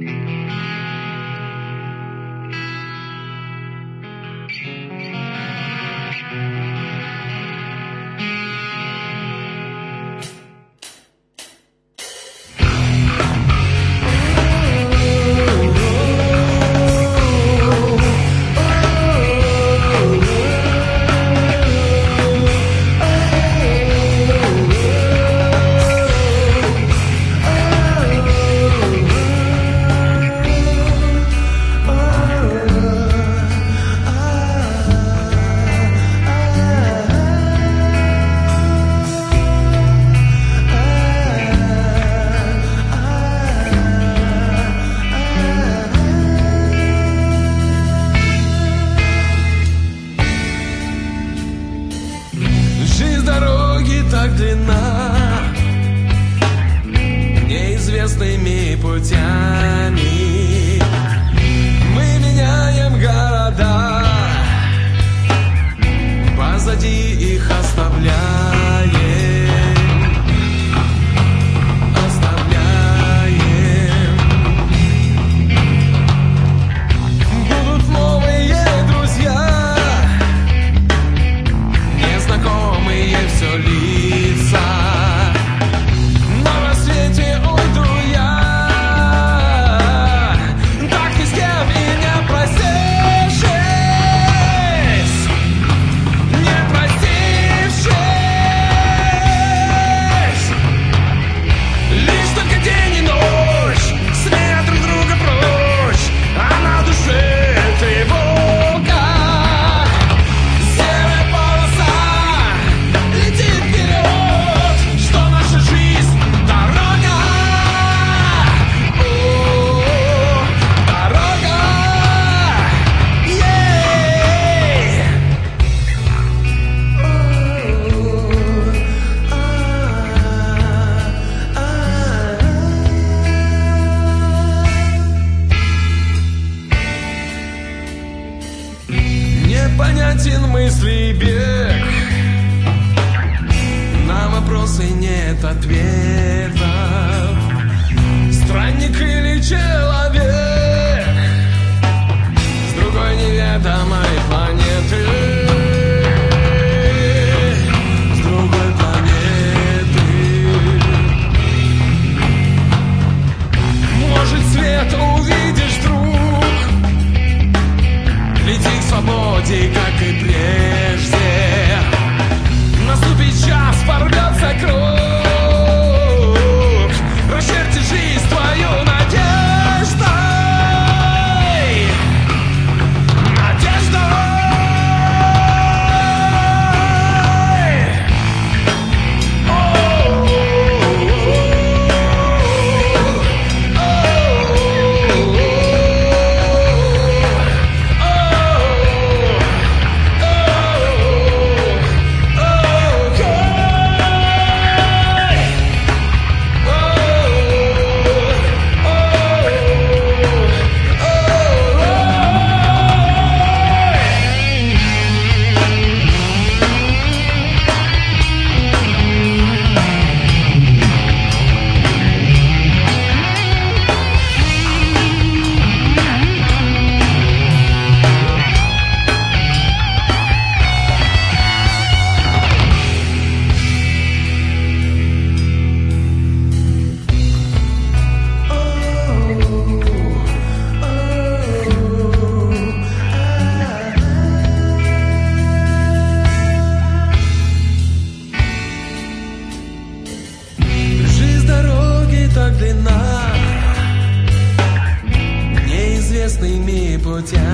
так длинна неизвестными путями. Мы меняем города, позади их оставляем. Будут новые друзья, незнакомые все лица. На рассвете уйду я, так ни с кем и не простившись, не простившись. Лишь только день и ночь, сменя друг друга прочь, а на душе тревога. Серая полоса летит вперед, что наша жизнь дорога. О, дорога. Непонятен мысли бег, на вопросы нет ответов. Странник или человек с другой неведомой планеты, с другой планеты. Может, свет увидишь, друг, лети к свободе, как и прежде. Наступит час, порвется круг, расчерти жизнь твою надеждой, надеждой. Так длинна неизвестными путями.